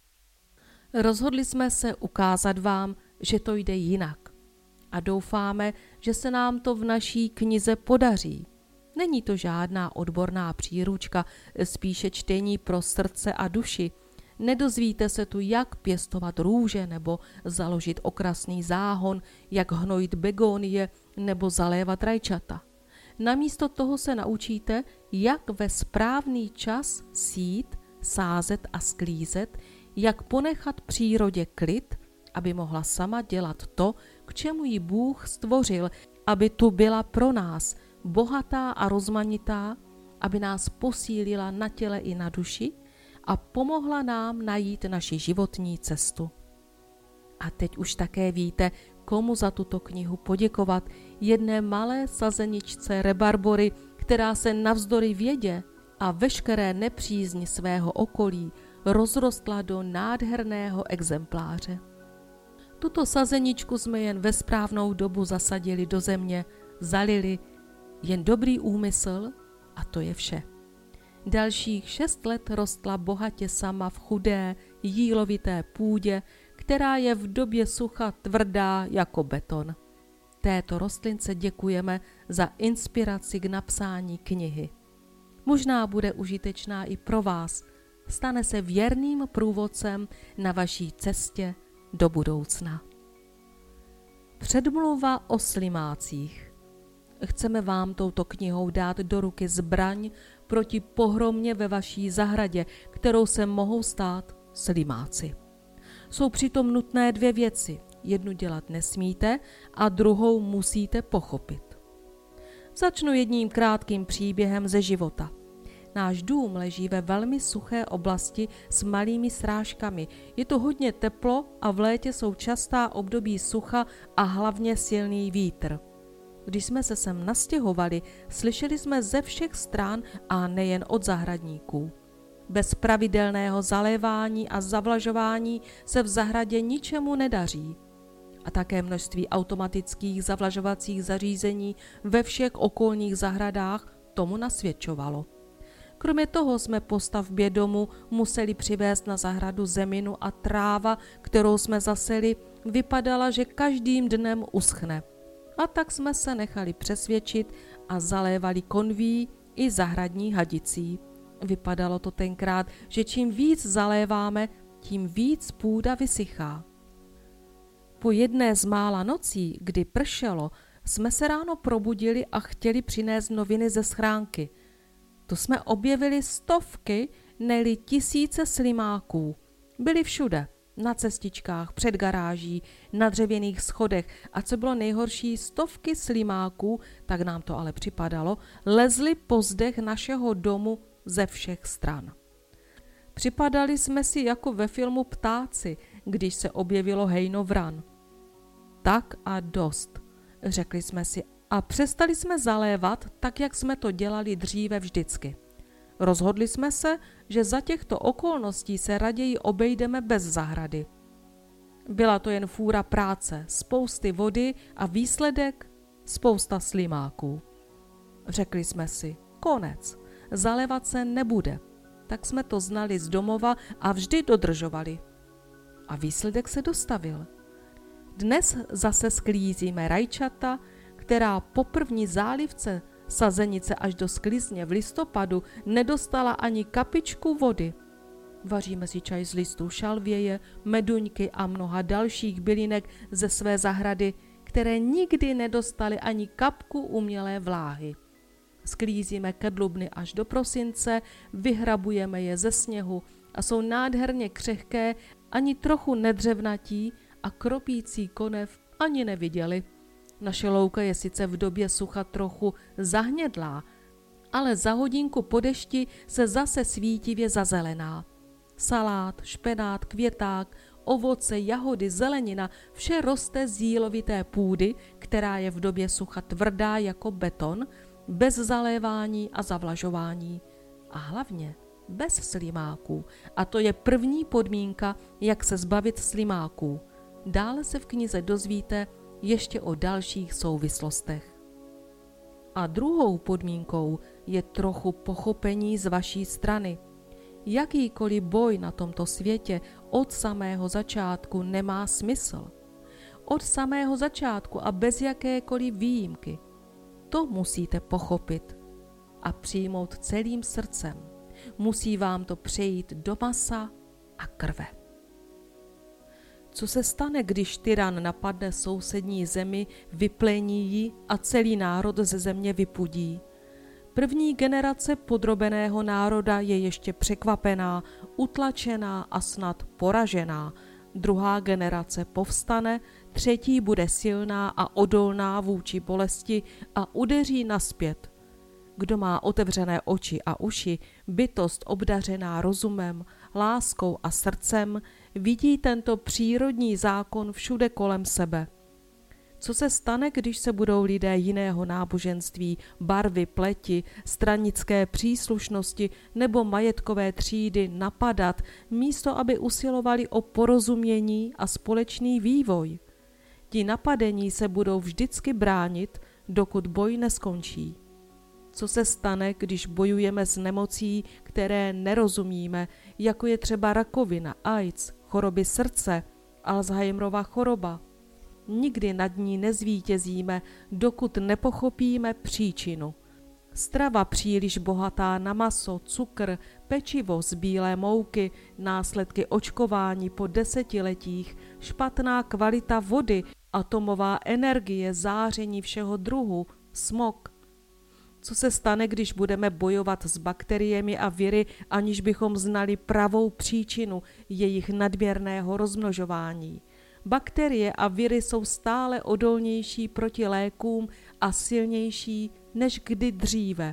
Rozhodli jsme se ukázat vám, že to jde jinak a doufáme, že se nám to v naší knize podaří. Není to žádná odborná příručka, spíše čtení pro srdce a duši. Nedozvíte se tu, jak pěstovat růže nebo založit okrasný záhon, jak hnojit begonie nebo zalévat rajčata. Namísto toho se naučíte, jak ve správný čas sít, sázet a sklízet, jak ponechat přírodě klid, aby mohla sama dělat to, k čemu ji Bůh stvořil, aby tu byla pro nás, bohatá a rozmanitá, aby nás posílila na těle i na duši a pomohla nám najít naši životní cestu. A teď už také víte, komu za tuto knihu poděkovat, jedné malé sazeničce rebarbory, která se navzdory vědě a veškeré nepřízni svého okolí rozrostla do nádherného exempláře. Tuto sazeničku jsme jen ve správnou dobu zasadili do země, zalili, jen dobrý úmysl a to je vše. Dalších 6 let rostla bohatě sama v chudé, jílovité půdě, která je v době sucha tvrdá jako beton. Této rostlince děkujeme za inspiraci k napsání knihy. Možná bude užitečná i pro vás. Stane se věrným průvodcem na vaší cestě do budoucna. Předmluva o slimácích. Chceme vám touto knihou dát do ruky zbraň proti pohromě ve vaší zahradě, kterou se mohou stát slimáci. Jsou přitom nutné 2 věci. Jednu dělat nesmíte a druhou musíte pochopit. Začnu jedním krátkým příběhem ze života. Náš dům leží ve velmi suché oblasti s malými srážkami. Je to hodně teplo a v létě jsou častá období sucha a hlavně silný vítr. Když jsme se sem nastěhovali, slyšeli jsme ze všech stran a nejen od zahradníků. Bez pravidelného zalévání a zavlažování se v zahradě ničemu nedaří. A také množství automatických zavlažovacích zařízení ve všech okolních zahradách tomu nasvědčovalo. Kromě toho jsme po stavbě domu museli přivést na zahradu zeminu a tráva, kterou jsme zaseli, vypadala, že každým dnem uschne. A tak jsme se nechali přesvědčit a zalévali konví i zahradní hadicí. Vypadalo to tenkrát, že čím víc zaléváme, tím víc půda vysychá. Po jedné z mála nocí, kdy pršelo, jsme se ráno probudili a chtěli přinést noviny ze schránky. To jsme objevili stovky, neli tisíce slimáků. Byli všude, na cestičkách, před garáží, na dřevěných schodech a co bylo nejhorší, stovky slimáků, tak nám to ale připadalo, lezli po zdech našeho domu ze všech stran. Připadali jsme si jako ve filmu Ptáci, když se objevilo hejno vran. Tak a dost, řekli jsme si a přestali jsme zalévat tak, jak jsme to dělali dříve vždycky. Rozhodli jsme se, že za těchto okolností se raději obejdeme bez zahrady. Byla to jen fůra práce, spousty vody a výsledek spousta slimáků. Řekli jsme si, konec, zalévat se nebude. Tak jsme to znali z domova a vždy dodržovali. A výsledek se dostavil. Dnes zase sklízíme rajčata, která po první zálivce sazenice až do sklizně v listopadu nedostala ani kapičku vody. Vaříme si čaj z listů šalvěje, meduňky a mnoha dalších bylinek ze své zahrady, které nikdy nedostaly ani kapku umělé vláhy. Sklízíme kedlubny až do prosince, vyhrabujeme je ze sněhu a jsou nádherně křehké, ani trochu nedřevnatí a kropící konev ani neviděli. Naše louka je sice v době sucha trochu zahnědlá, ale za hodinku po dešti se zase svítivě zazelená. Salát, špenát, květák, ovoce, jahody, zelenina, vše roste z jílovité půdy, která je v době sucha tvrdá jako beton, bez zalévání a zavlažování. A hlavně bez slimáků. A to je první podmínka, jak se zbavit slimáků. Dále se v knize dozvíte ještě o dalších souvislostech. A druhou podmínkou je trochu pochopení z vaší strany. Jakýkoliv boj na tomto světě od samého začátku nemá smysl. Od samého začátku a bez jakékoliv výjimky. To musíte pochopit a přijmout celým srdcem. Musí vám to přejít do masa a krve. Co se stane, když tyran napadne sousední zemi, vyplení ji a celý národ ze země vypudí? První generace podrobeného národa je ještě překvapená, utlačená a snad poražená. Druhá generace povstane, třetí bude silná a odolná vůči bolesti a udeří nazpět. Kdo má otevřené oči a uši, bytost obdařená rozumem, láskou a srdcem, vidí tento přírodní zákon všude kolem sebe. Co se stane, když se budou lidé jiného náboženství, barvy, pleti, stranické příslušnosti nebo majetkové třídy napadat, místo aby usilovali o porozumění a společný vývoj? Ti napadení se budou vždycky bránit, dokud boj neskončí. Co se stane, když bojujeme s nemocí, které nerozumíme, jako je třeba rakovina, AIDS, choroby srdce, Alzheimerova choroba? Nikdy nad ní nezvítězíme, dokud nepochopíme příčinu. Strava příliš bohatá na maso, cukr, pečivo z bílé mouky, následky očkování po desetiletích, špatná kvalita vody, atomová energie, záření všeho druhu, smog. Co se stane, když budeme bojovat s bakteriemi a viry, aniž bychom znali pravou příčinu jejich nadměrného rozmnožování? Bakterie a viry jsou stále odolnější proti lékům a silnější než kdy dříve.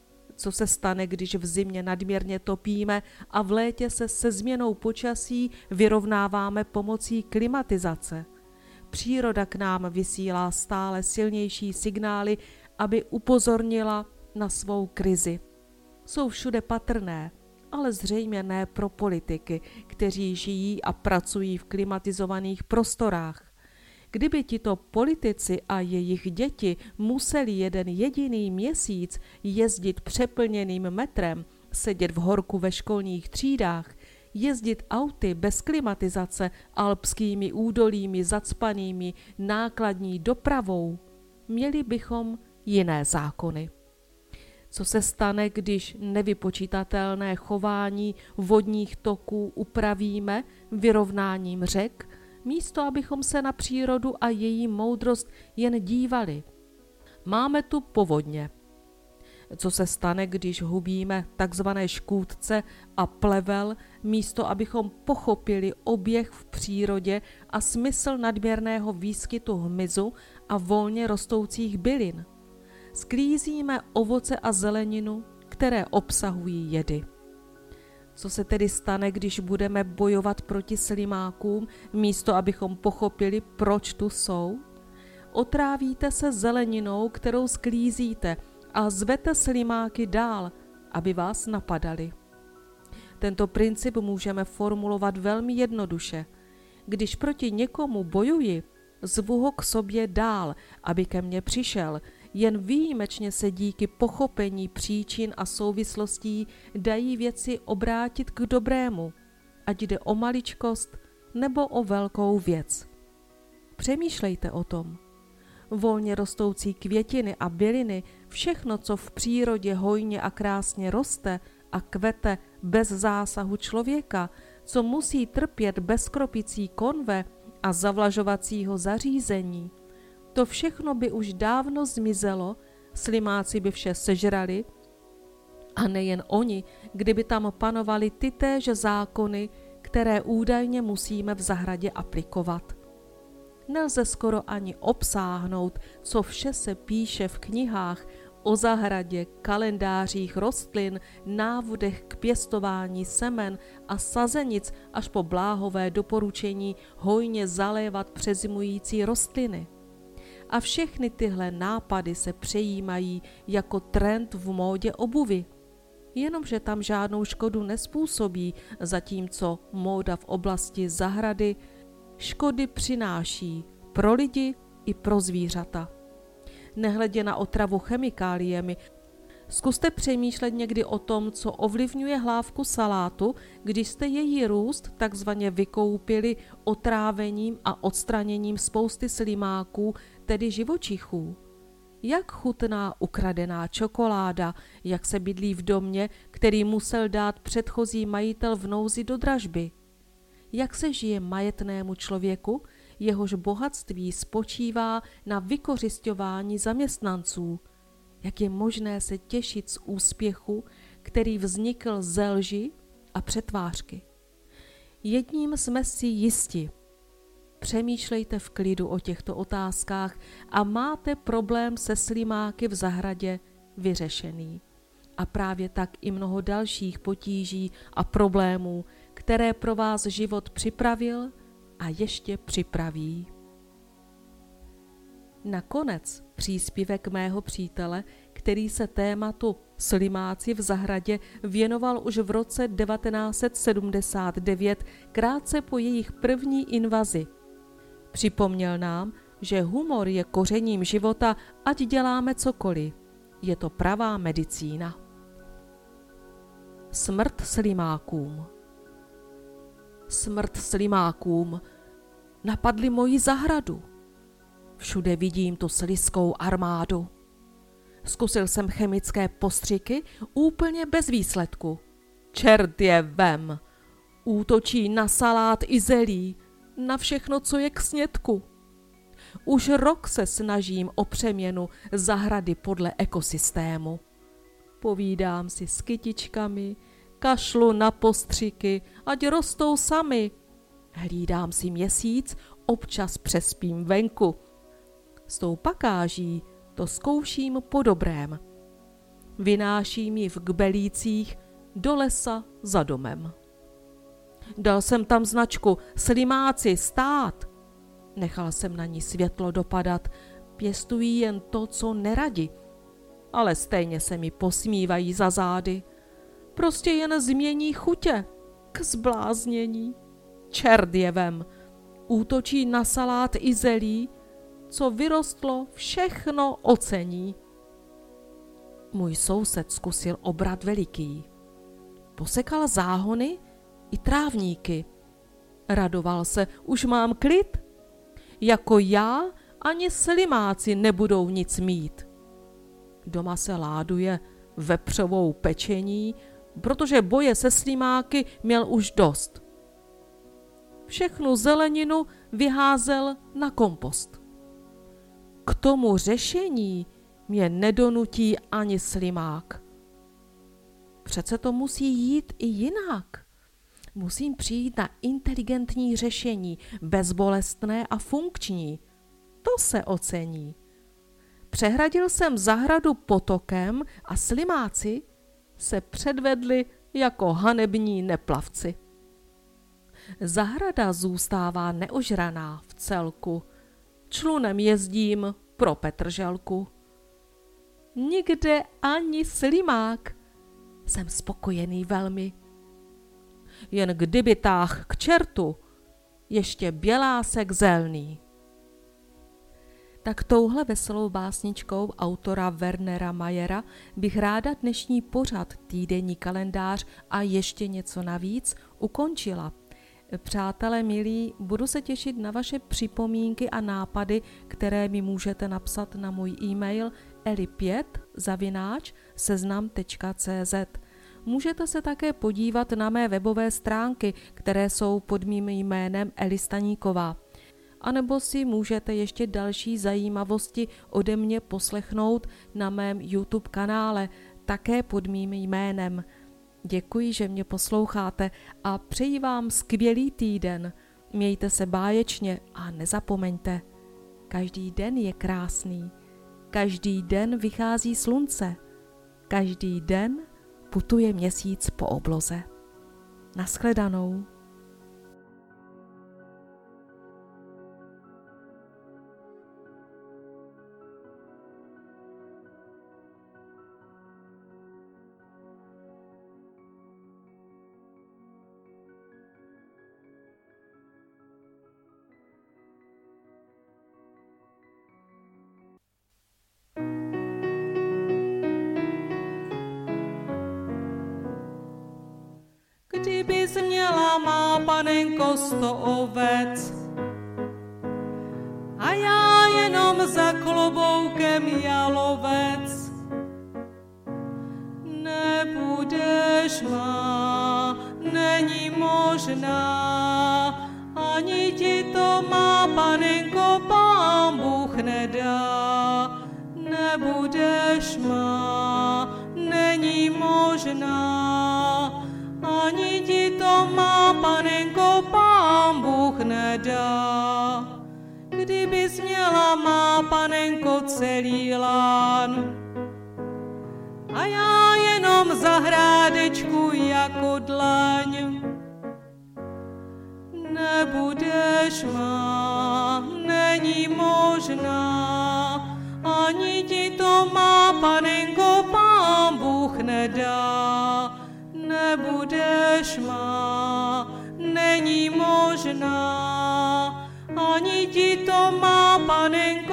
Co se stane, když v zimě nadměrně topíme a v létě se se změnou počasí vyrovnáváme pomocí klimatizace? Příroda k nám vysílá stále silnější signály, aby upozornila na svou krizi. Jsou všude patrné, ale zřejmě ne pro politiky, kteří žijí a pracují v klimatizovaných prostorách. Kdyby tito politici a jejich děti museli jeden jediný měsíc jezdit přeplněným metrem, sedět v horku ve školních třídách, jezdit auty bez klimatizace alpskými údolími zacpanými nákladní dopravou, měli bychom jiné zákony. Co se stane, když nevypočitatelné chování vodních toků upravíme vyrovnáním řek, místo abychom se na přírodu a její moudrost jen dívali? Máme tu povodně. Co se stane, když hubíme takzvané škůdce a plevel, místo abychom pochopili oběh v přírodě a smysl nadměrného výskytu hmyzu a volně rostoucích bylin? Sklízíme ovoce a zeleninu, které obsahují jedy. Co se tedy stane, když budeme bojovat proti slimákům, místo abychom pochopili, proč tu jsou? Otrávíte se zeleninou, kterou sklízíte, a zvete slimáky dál, aby vás napadali. Tento princip můžeme formulovat velmi jednoduše. Když proti někomu bojuji, zvu ho k sobě dál, aby ke mně přišel. Jen výjimečně se díky pochopení příčin a souvislostí dají věci obrátit k dobrému, ať jde o maličkost nebo o velkou věc. Přemýšlejte o tom. Volně rostoucí květiny a byliny, všechno, co v přírodě hojně a krásně roste a kvete bez zásahu člověka, co musí trpět bez kropicí konve a zavlažovacího zařízení, to všechno by už dávno zmizelo, slimáci by vše sežrali, a nejen oni, kdyby tam panovaly tytéž zákony, které údajně musíme v zahradě aplikovat. Nelze skoro ani obsáhnout, co vše se píše v knihách o zahradě, kalendářích rostlin, návodech k pěstování semen a sazenic až po bláhové doporučení hojně zalévat přezimující rostliny. A všechny tyhle nápady se přejímají jako trend v módě obuvi. Jenomže tam žádnou škodu nespůsobí, zatímco móda v oblasti zahrady škody přináší pro lidi i pro zvířata. Nehledě na otravu chemikáliemi, zkuste přemýšlet někdy o tom, co ovlivňuje hlávku salátu, když jste její růst takzvaně vykoupili otrávením a odstraněním spousty slimáků, tedy živočichů. Jak chutná ukradená čokoláda, jak se bydlí v domě, který musel dát předchozí majitel v nouzi do dražby. Jak se žije majetnému člověku, jehož bohatství spočívá na vykořisťování zaměstnanců. Jak je možné se těšit z úspěchu, který vznikl ze lži a přetvářky. Jedním jsme si jisti. Přemýšlejte v klidu o těchto otázkách a máte problém se slimáky v zahradě vyřešený. A právě tak i mnoho dalších potíží a problémů, které pro vás život připravil a ještě připraví. Nakonec příspěvek mého přítele, který se tématu slimáci v zahradě věnoval už v roce 1979, krátce po jejich první invazi. Připomněl nám, že humor je kořením života, ať děláme cokoliv. Je to pravá medicína. Smrt slimákům. Smrt slimákům. Napadli moji zahradu. Všude vidím tu slizkou armádu. Zkusil jsem chemické postřiky úplně bez výsledku. Čert je vem. Útočí na salát i zelí, na všechno, co je k snědku. Už rok se snažím o přeměnu zahrady podle ekosystému. Povídám si s kytičkami, kašlu na postřiky, ať rostou sami. Hlídám si měsíc, občas přespím venku. S tou pakáží to zkouším po dobrém. Vynáším ji v kbelících do lesa za domem. Dal jsem tam značku Slimáci stát. Nechal jsem na ní světlo dopadat, pěstují jen to, co neradi, ale stejně se mi posmívají za zády. Prostě jen změní chutě k zbláznění. Čert je vem, útočí na salát i zelí, co vyrostlo, všechno ocení. Můj soused zkusil obrat veliký. Posekal záhony i trávníky. Radoval se, už mám klid. Jako já ani slimáci nebudou nic mít. Doma se láduje vepřovou pečení, protože boje se slimáky měl už dost. Všechnu zeleninu vyházel na kompost. K tomu řešení mě nedonutí ani slimák. Přece to musí jít i jinak. Musím přijít na inteligentní řešení, bezbolestné a funkční. To se ocení. Přehradil jsem zahradu potokem a slimáci se předvedli jako hanební neplavci. Zahrada zůstává neožraná v celku. Člunem jezdím pro Petrželku. Nikde ani slimák. Jsem spokojený velmi. Jen kdyby táh k čertu, ještě bělásek zelný. Tak touhle veselou básničkou autora Wernera Mayera bych ráda dnešní pořad Týdenní kalendář a ještě něco navíc ukončila. Přátelé milí, budu se těšit na vaše připomínky a nápady, které mi můžete napsat na můj e-mail eli5@seznam.cz. Můžete se také podívat na mé webové stránky, které jsou pod mým jménem Eli Staníková. A nebo si můžete ještě další zajímavosti ode mě poslechnout na mém YouTube kanále, také pod mým jménem. Děkuji, že mě posloucháte a přeji vám skvělý týden. Mějte se báječně a nezapomeňte. Každý den je krásný. Každý den vychází slunce. Každý den putuje měsíc po obloze. Nashledanou. Kdybys měla, má panenko, 100 ovec a já jenom za kloboukem jalovec, nebudeš má, není možná, ani ti to, má panenko, Pán Bůh nedá. Nebudeš má, není možná, ani ti to, má panenko, Pán Bůh nedá. Kdybys měla, má panenko, celý lán a já jenom zahrádečku jako dlaň, nebudeš má, není možná, ani ti to, má panenko, Pán Bůh nedá. Nebudeš má, není možná, ani ti to, má panenko,